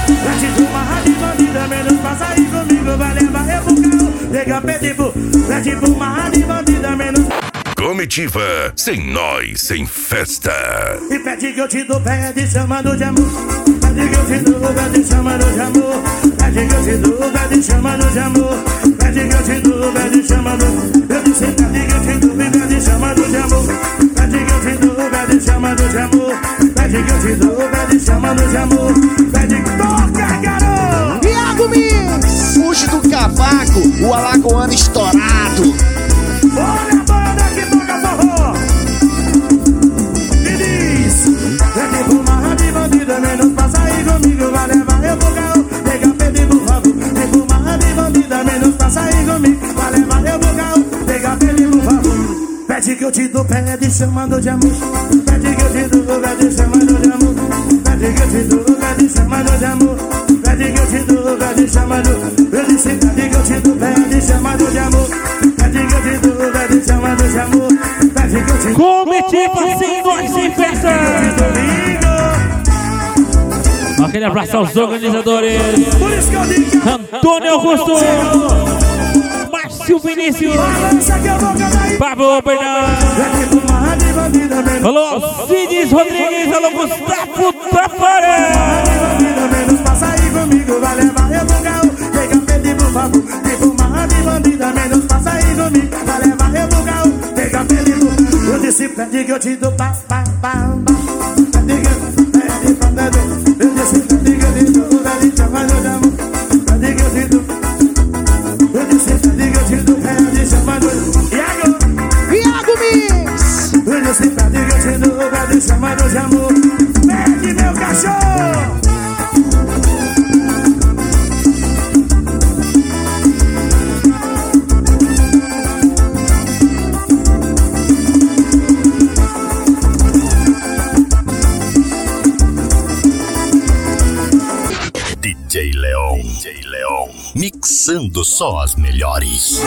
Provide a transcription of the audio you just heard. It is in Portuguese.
Pede pro marra de bandida, menos pra sair comigo, vai levar eu pro carro. Nega, pede pro marra de bandida, menos. Comitiva, sem nós, sem festa. E pede que eu te dou, pede chamando de amor. Pede que eu te dou, pede chamando de amor. Pede que eu te dou, pede chamando de amor. Pede que eu te dou, pede chamando. Eu disse pede que eu te dou, pede chamando de amor. Pede que eu te dou, pede chamando de amor. Pede que eu te dou, pede chamando de amor. Pede que toca, garoto. Iago Mix, fuge do cavaco, o alagoano estourado. Olha a banda que toca forró. E diz: pede pro marra de bandida, menos pra sair comigo, vai levar eu pro carro. Nega, pede por favor. Pede pro marra de bandida, menos pra sair comigo, vai levar eu pro carro. Nega, pede por favor. Pede que eu te dou, pede chamando de amor. Pede que eu te dou, pede chamando de amor. Pede que eu te dou, pede chamando de amor. Pede que eu te dou, pede chamando. Eu disse pede que eu te dou, pede chamando de amor. Pede que eu te dou, pede chamando de amor. Pede que eu te dou. Comitiva sem nós, sem festa. Aquele abraço aos organizadores. Por isso que eu digo Antônio Augusto, Márcio Vinícius, Pablo Bernardo. Alô, Cides Rodrigues, alô, Gustavo Tafara. Menos pra sair comigo, vai levar eu pro carro. Pega, pede por favor. Tipo marra de bandida, menos pra sair comigo, vai levar eu pro carro. Pega, pede por favor. Eu disse pede que eu te dou, pá, pá, pá, pá. Pede que pede pra beber. Eu disse pede que eu te dou, pede chamando de amor. Pede que eu te dou. Eu disse pede que eu te dou, pede chamando de amor. Iago Mix, Eu disse pede que eu te dou, pede chamando de amor. Pede meu cachorro. DJ Leon, mixando só as melhores.